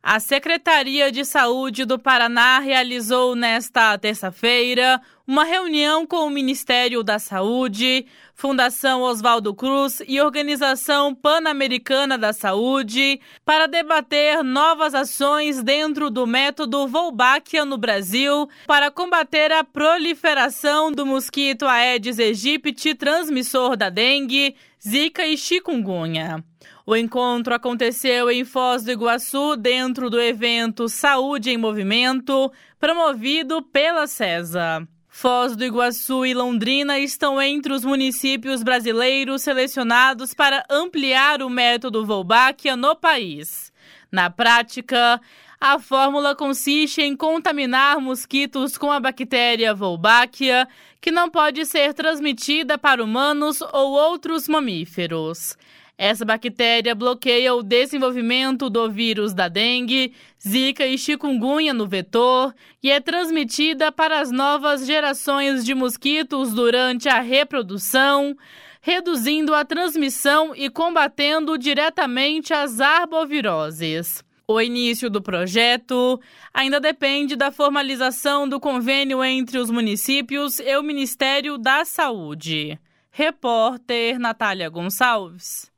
A Secretaria de Saúde do Paraná realizou nesta terça-feira uma reunião com o Ministério da Saúde, Fundação Oswaldo Cruz e Organização Pan-Americana da Saúde para debater novas ações dentro do método Wolbachia no Brasil para combater a proliferação do mosquito Aedes aegypti, transmissor da dengue, zika e chikungunya. O encontro aconteceu em Foz do Iguaçu, dentro do evento Saúde em Movimento, promovido pela SESA. Foz do Iguaçu e Londrina estão entre os municípios brasileiros selecionados para ampliar o método Wolbachia no país. Na prática, a fórmula consiste em contaminar mosquitos com a bactéria Wolbachia, que não pode ser transmitida para humanos ou outros mamíferos. Essa bactéria bloqueia o desenvolvimento do vírus da dengue, zika e chikungunya no vetor e é transmitida para as novas gerações de mosquitos durante a reprodução, reduzindo a transmissão e combatendo diretamente as arboviroses. O início do projeto ainda depende da formalização do convênio entre os municípios e o Ministério da Saúde. Repórter Natália Gonçalves.